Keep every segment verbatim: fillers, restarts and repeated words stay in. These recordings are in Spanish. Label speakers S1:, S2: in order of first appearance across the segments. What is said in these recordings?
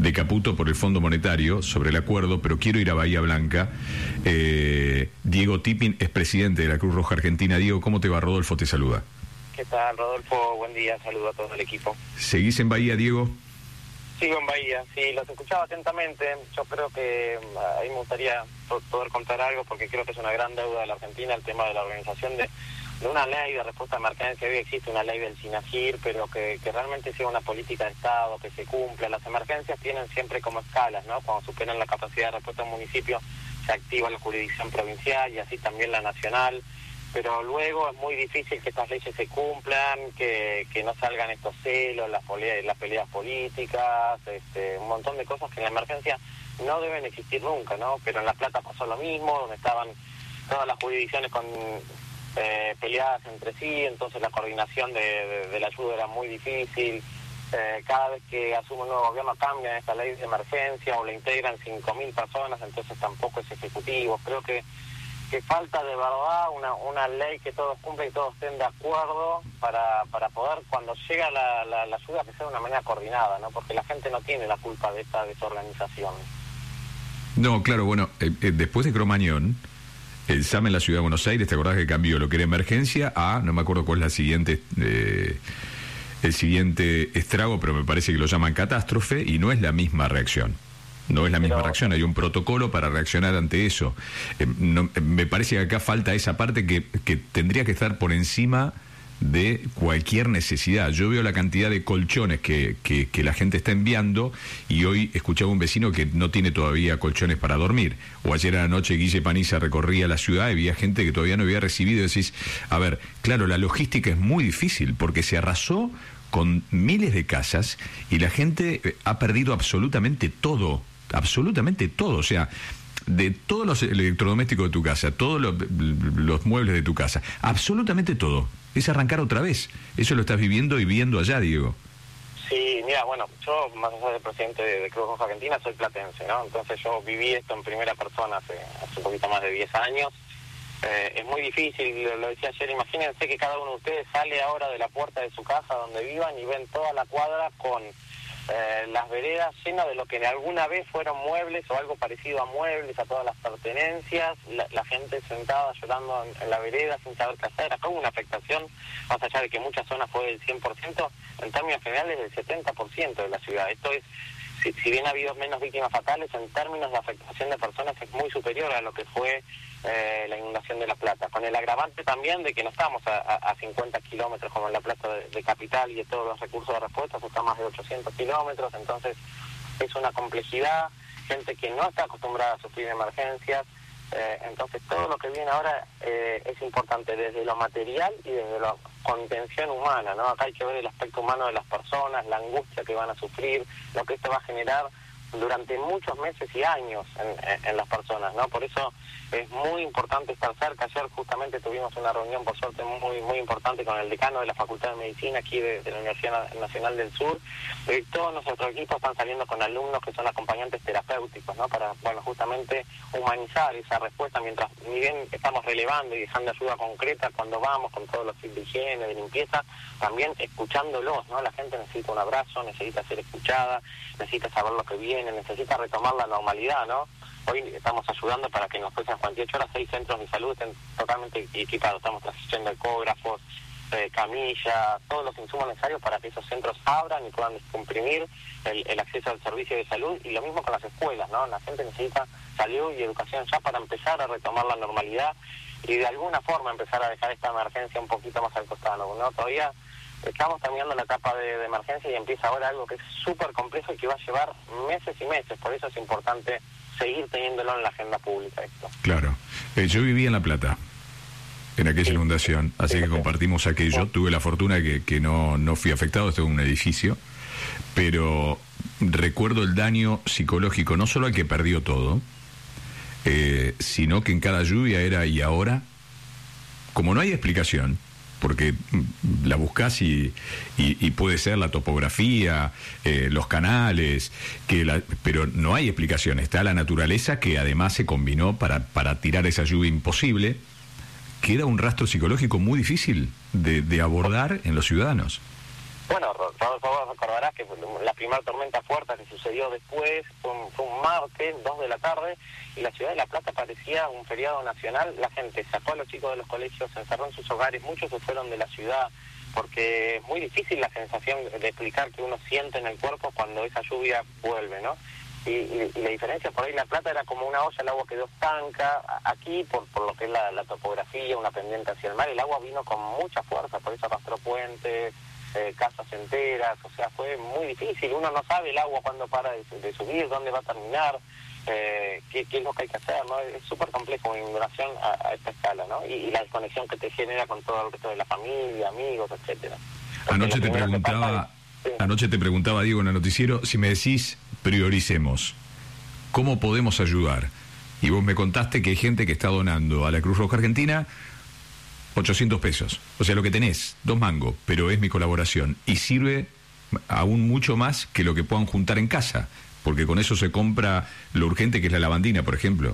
S1: de Caputo por el Fondo Monetario sobre el acuerdo, pero quiero ir a Bahía Blanca. Eh, Diego Tipping es presidente de la Cruz Roja Argentina. Diego, ¿cómo te va? Rodolfo te saluda.
S2: ¿Qué tal, Rodolfo? Buen día, saludo a todo el equipo.
S1: ¿Seguís en Bahía, Diego?
S2: Sigo en Bahía, sí, los escuchaba atentamente. Yo creo que ahí me gustaría poder contar algo, porque creo que es una gran deuda de la Argentina el tema de la organización de, de una ley de respuesta a emergencia. Hoy existe una ley del SINAGIR, pero que, que realmente sea una política de Estado, que se cumpla. Las emergencias tienen siempre como escalas, ¿no? Cuando superan la capacidad de respuesta del municipio, se activa la jurisdicción provincial y así también la nacional. Pero luego es muy difícil que estas leyes se cumplan, que, que no salgan estos celos, las, pole- las peleas políticas, este, un montón de cosas que en la emergencia no deben existir nunca, ¿no? Pero en La Plata pasó lo mismo, donde estaban todas las jurisdicciones con eh, peleadas entre sí, entonces la coordinación de, de, de la ayuda era muy difícil. Eh, cada vez que asume un nuevo gobierno cambian esta ley de emergencia o la integran cinco mil personas, entonces tampoco es ejecutivo. Creo que que falta de verdad una una ley que todos cumplan y todos estén de acuerdo para para poder, cuando llega la, la, la ayuda, que sea de una manera coordinada, ¿no? Porque la gente no tiene la culpa de esta desorganización.
S1: No, claro, bueno, eh, eh, después de Cromañón, el S A M en la Ciudad de Buenos Aires, ¿te acordás que cambió lo que era emergencia a, no me acuerdo cuál es la siguiente, eh, el siguiente estrago, pero me parece que lo llaman catástrofe, y no es la misma reacción? No es la misma Pero... reacción, hay un protocolo para reaccionar ante eso. Eh, no, me parece que acá falta esa parte que, que tendría que estar por encima de cualquier necesidad. Yo veo la cantidad de colchones que, que, que la gente está enviando, y hoy escuchaba un vecino que no tiene todavía colchones para dormir. O ayer a la noche Guille Paniza recorría la ciudad y había gente que todavía no había recibido. Y decís, a ver, claro, la logística es muy difícil porque se arrasó con miles de casas y la gente ha perdido absolutamente todo. Absolutamente todo, o sea, de todos los electrodomésticos de tu casa, todos los, los muebles de tu casa, absolutamente todo. Es arrancar otra vez. Eso lo estás viviendo y viendo allá, Diego.
S2: Sí, mira, bueno, yo, más allá de presidente de, de Cruz Roja Argentina, soy platense, ¿no? Entonces yo viví esto en primera persona hace, hace un poquito más de diez años. Eh, es muy difícil, lo, lo decía ayer, imagínense que cada uno de ustedes sale ahora de la puerta de su casa donde vivan y ven toda la cuadra con Eh, las veredas llenas de lo que alguna vez fueron muebles o algo parecido a muebles, a todas las pertenencias, la, la gente sentada llorando en, en la vereda sin saber qué hacer. Acá hubo una afectación, más allá de que muchas zonas fue del cien por ciento, en términos generales del setenta por ciento de la ciudad. Esto es, si, si bien ha habido menos víctimas fatales, en términos de afectación de personas es muy superior a lo que fue eh, la inundación de La Plata, con el agravante también de que no estamos a, a, a cincuenta kilómetros como en La Plata de, de capital, y de todos los recursos de respuesta está más de ochocientos kilómetros, entonces es una complejidad, gente que no está acostumbrada a sufrir emergencias. Eh, entonces todo lo que viene ahora eh, es importante desde lo material y desde la contención humana, ¿no? Acá hay que ver el aspecto humano de las personas, la angustia que van a sufrir, lo que esto va a generar durante muchos meses y años en, en, en las personas, ¿no? Por eso es muy importante estar cerca. Ayer justamente tuvimos una reunión, por suerte, muy muy importante con el decano de la Facultad de Medicina aquí de, de la Universidad Nacional del Sur. Y todos nuestros equipos están saliendo con alumnos que son acompañantes terapéuticos, ¿no? Para, bueno, justamente humanizar esa respuesta, mientras ni bien estamos relevando y dejando ayuda concreta cuando vamos con todos los tips de higiene, de limpieza, también escuchándolos, ¿no? La gente necesita un abrazo, necesita ser escuchada, necesita saber lo que viene, necesita retomar la normalidad, ¿no? Hoy estamos ayudando para que en las próximas cuarenta y ocho horas seis centros de salud estén totalmente equipados. Estamos trayendo ecógrafos, eh, camillas, todos los insumos necesarios para que esos centros abran y puedan descomprimir el, el acceso al servicio de salud. Y lo mismo con las escuelas, ¿no? La gente necesita salud y educación ya para empezar a retomar la normalidad y de alguna forma empezar a dejar esta emergencia un poquito más al costado, ¿no? Todavía estamos terminando la etapa de, de emergencia y empieza ahora algo que es súper complejo y que va a llevar meses y meses. Por eso es importante seguir teniéndolo en la agenda pública esto.
S1: Claro. Eh, yo viví en La Plata en aquella sí. inundación, así sí, que sí. compartimos aquello. Sí. Tuve la fortuna que, que no, no fui afectado, estuve en un edificio, pero recuerdo el daño psicológico, no solo al que perdió todo, eh, sino que en cada lluvia era ¿y ahora? Como no hay explicación, porque la buscás y, y, y puede ser la topografía, eh, los canales, que la, pero no hay explicación. Está la naturaleza que además se combinó para, para tirar esa lluvia imposible. Queda un rastro psicológico muy difícil de, de abordar en los ciudadanos.
S2: Bueno, Rodolfo, vos recordarás que la primera tormenta fuerte que sucedió después fue un, fue un martes, dos de la tarde, y la ciudad de La Plata parecía un feriado nacional. La gente sacó a los chicos de los colegios, se encerró en sus hogares, muchos se fueron de la ciudad, porque es muy difícil la sensación de explicar que uno siente en el cuerpo cuando esa lluvia vuelve, ¿no? Y, y, y la diferencia por ahí, La Plata era como una olla, el agua quedó estanca. Aquí, por, por lo que es la, la topografía, una pendiente hacia el mar, el agua vino con mucha fuerza, por eso arrastró puentes, eh, casas enteras, o sea, fue muy difícil. Uno no sabe el agua cuándo para de, de subir, dónde va a terminar, eh, qué, qué es lo que hay que hacer, ¿no? Es súper complejo una inundación a, a esta escala, ¿no? Y, y la desconexión que te genera con todo el resto de la familia, amigos, etcétera.
S1: Anoche te preguntaba, es, sí. anoche te preguntaba, Diego, en el noticiero, si me decís, prioricemos, ¿cómo podemos ayudar? Y vos me contaste que hay gente que está donando a la Cruz Roja Argentina ochocientos pesos. O sea, lo que tenés, dos mangos, pero es mi colaboración. Y sirve aún mucho más que lo que puedan juntar en casa, porque con eso se compra lo urgente que es la lavandina, por ejemplo.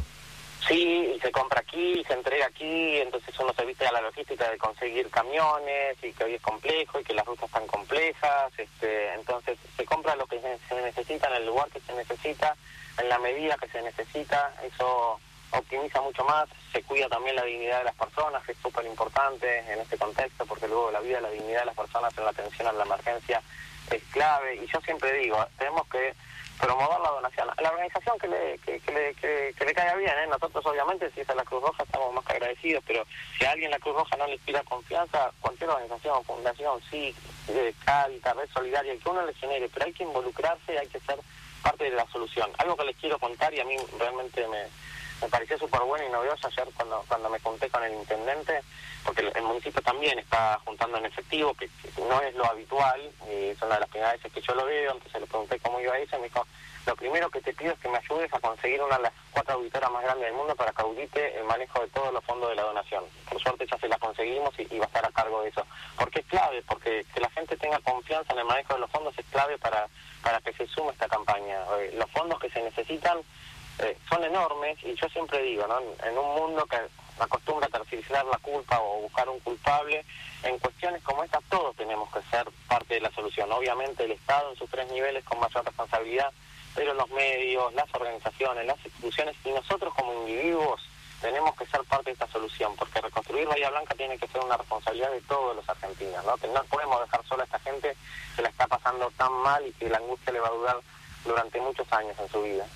S2: Sí, y se compra aquí, se entrega aquí, entonces uno se viste a la logística de conseguir camiones, y que hoy es complejo, y que las rutas están complejas, este, entonces se compra lo que se necesita en el lugar que se necesita, en la medida que se necesita, eso optimiza mucho más, se cuida también la dignidad de las personas, que es súper importante en este contexto, porque luego la vida y la dignidad de las personas en la atención a la emergencia es clave, y yo siempre digo, tenemos que promover la donación a la organización que le que, que le que, que le caiga bien, ¿eh? Nosotros obviamente, si es a la Cruz Roja, estamos más que agradecidos, pero si a alguien la Cruz Roja no le inspira confianza, cualquier organización, fundación, sí, eh, Cáritas, Red Solidaria, el que uno le genere, pero hay que involucrarse, hay que ser parte de la solución. Algo que les quiero contar, y a mí realmente me, me pareció súper bueno y novedoso ayer cuando cuando me junté con el intendente, porque el, el municipio también está juntando en efectivo, que, que no es lo habitual, y es una de las primeras veces que yo lo veo. Entonces le pregunté cómo iba eso, y me dijo, lo primero que te pido es que me ayudes a conseguir una de las cuatro auditoras más grandes del mundo para que audite el manejo de todos los fondos de la donación. Por suerte ya se la conseguimos y, y va a estar a cargo de eso. Porque es clave, porque que la gente tenga confianza en el manejo de los fondos es clave para, para que se sume esta campaña. Eh, los fondos que se necesitan eh, son enormes, y yo siempre digo, ¿no? En, en un mundo que acostumbra a tercerizar la culpa o buscar un culpable, en cuestiones como esta todos tenemos que ser parte de la solución. Obviamente el Estado en sus tres niveles con mayor responsabilidad, pero los medios, las organizaciones, las instituciones y nosotros como individuos tenemos que ser parte de esta solución, porque reconstruir Bahía Blanca tiene que ser una responsabilidad de todos los argentinos, ¿no? Que no podemos dejar sola a esta gente que la está pasando tan mal y que la angustia le va a durar durante muchos años en su vida.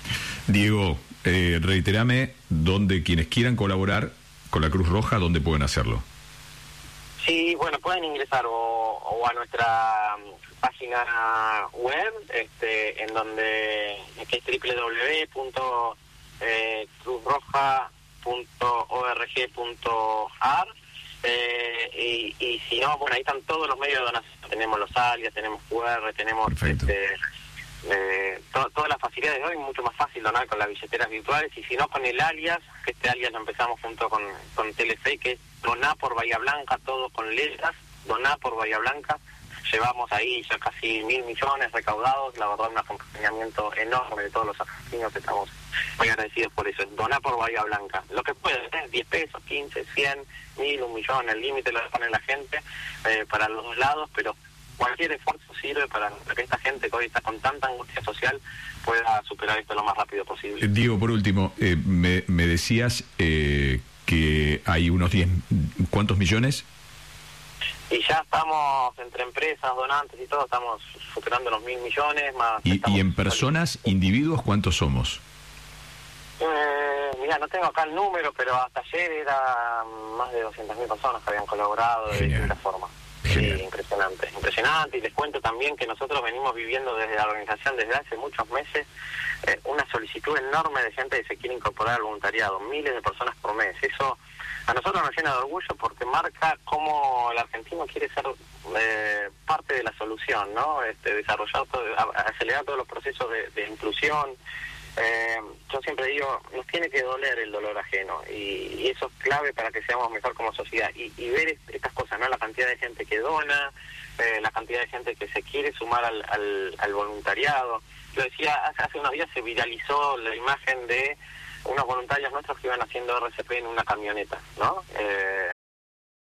S1: Diego, eh, reiterame dónde quienes quieran colaborar con la Cruz Roja, ¿dónde pueden hacerlo?
S2: Sí, bueno, pueden ingresar o, o a nuestra página web, este, en donde que es doble u doble u doble u punto cruz roja punto org punto a r, eh, y, y si no, bueno, ahí están todos los medios de donación. Tenemos los alias, tenemos Q R, tenemos este, eh, to, todas las facilidades de hoy. Mucho más fácil donar con las billeteras virtuales, y si no, con el alias, que este alias lo empezamos junto con, con Telefe, que es Doná por Bahía Blanca, todo con letras, Doná por Bahía Blanca. Llevamos ahí ya casi mil millones recaudados, la verdad un acompañamiento enorme de todos los argentinos, estamos muy agradecidos por eso. Doná por Bahía Blanca, lo que puede ser, diez pesos, quince, cien, mil, un millón, el límite lo pone la gente, eh, para los dos lados, pero cualquier esfuerzo sirve para que esta gente que hoy está con tanta angustia social pueda superar esto lo más rápido posible.
S1: Diego, por último, eh, me, me decías eh, que hay unos diez, ¿cuántos millones?
S2: Y ya estamos, entre empresas, donantes y todo, estamos superando los mil millones más.
S1: ¿Y, y en personas, individuos, cuántos somos?
S2: Eh, mira, no tengo acá el número, pero hasta ayer era más de doscientas mil personas que habían colaborado de
S1: Genial.
S2: distintas formas.
S1: Genial.
S2: Sí, impresionante, impresionante. Y les cuento también que nosotros venimos viviendo desde la organización desde hace muchos meses eh, una solicitud enorme de gente que se quiere incorporar al voluntariado, miles de personas por mes. Eso a nosotros nos llena de orgullo porque marca cómo el argentino quiere ser eh, parte de la solución, ¿no? Este, desarrollar, todo, acelerar todos los procesos de, de inclusión. Eh, yo siempre digo, nos tiene que doler el dolor ajeno, y, y eso es clave para que seamos mejor como sociedad, y, y ver estas cosas, ¿no? La cantidad de gente que dona, eh, la cantidad de gente que se quiere sumar al, al, al voluntariado. Yo decía, hace, hace unos días se viralizó la imagen de unos voluntarios nuestros que iban haciendo R C P en una camioneta, ¿no? Eh,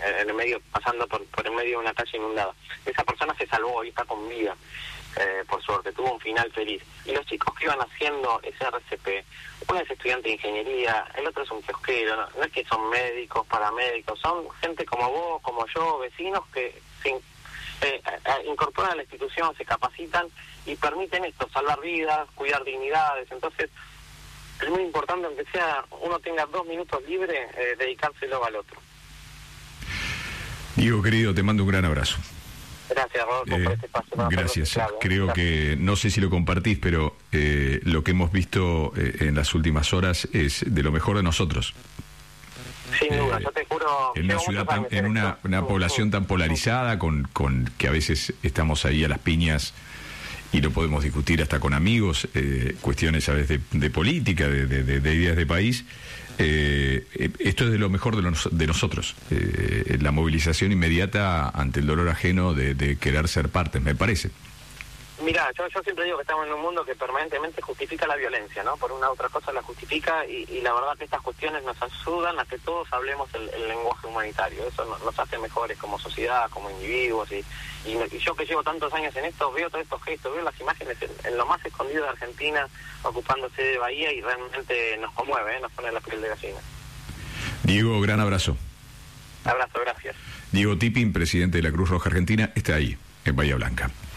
S2: en el medio, pasando por, por el medio de una calle inundada. Esa persona se salvó y está con vida, eh, por suerte, tuvo un final feliz. Y los chicos que iban haciendo ese R C P, uno es estudiante de ingeniería, el otro es un kiosquero, no, no es que son médicos, paramédicos, son gente como vos, como yo, vecinos que se in- eh, eh, incorporan a la institución, se capacitan y permiten esto, salvar vidas, cuidar dignidades. Entonces, es muy importante, aunque sea uno tenga dos minutos libres, eh, dedicárselo al otro.
S1: Diego, querido, te mando un gran abrazo.
S2: Gracias, Rodolfo,
S1: Eh,
S2: por este espacio. Para
S1: gracias.
S2: claro,
S1: Creo
S2: gracias.
S1: que, no sé si lo compartís, pero eh, lo que hemos visto eh, en las últimas horas es de lo mejor de nosotros.
S2: Sin duda,
S1: Eh,
S2: yo te juro...
S1: En una
S2: llevo
S1: ciudad,
S2: muchos
S1: tan,
S2: años
S1: en una,
S2: esto.
S1: una
S2: Mm,
S1: población
S2: mm,
S1: tan polarizada, con, con que a veces estamos ahí a las piñas y lo podemos discutir hasta con amigos, eh, cuestiones a veces de, de política, de, de, de, de ideas de país. Eh, eh, esto es de lo mejor de, los, de nosotros, eh, la movilización inmediata ante el dolor ajeno de, de querer ser partes, me parece.
S2: Mira, yo, yo siempre digo que estamos en un mundo que permanentemente justifica la violencia, ¿no? Por una u otra cosa la justifica y, y la verdad que estas cuestiones nos ayudan a que todos hablemos el, el lenguaje humanitario. Eso nos, nos hace mejores como sociedad, como individuos. Y, y, me- y yo que llevo tantos años en esto, veo todos estos gestos, veo las imágenes en, en lo más escondido de Argentina, ocupándose de Bahía y realmente nos conmueve, ¿eh? Nos pone la piel de gallina.
S1: Diego, gran abrazo.
S2: Abrazo, gracias.
S1: Diego Tipping, presidente de la Cruz Roja Argentina, está ahí, en Bahía Blanca.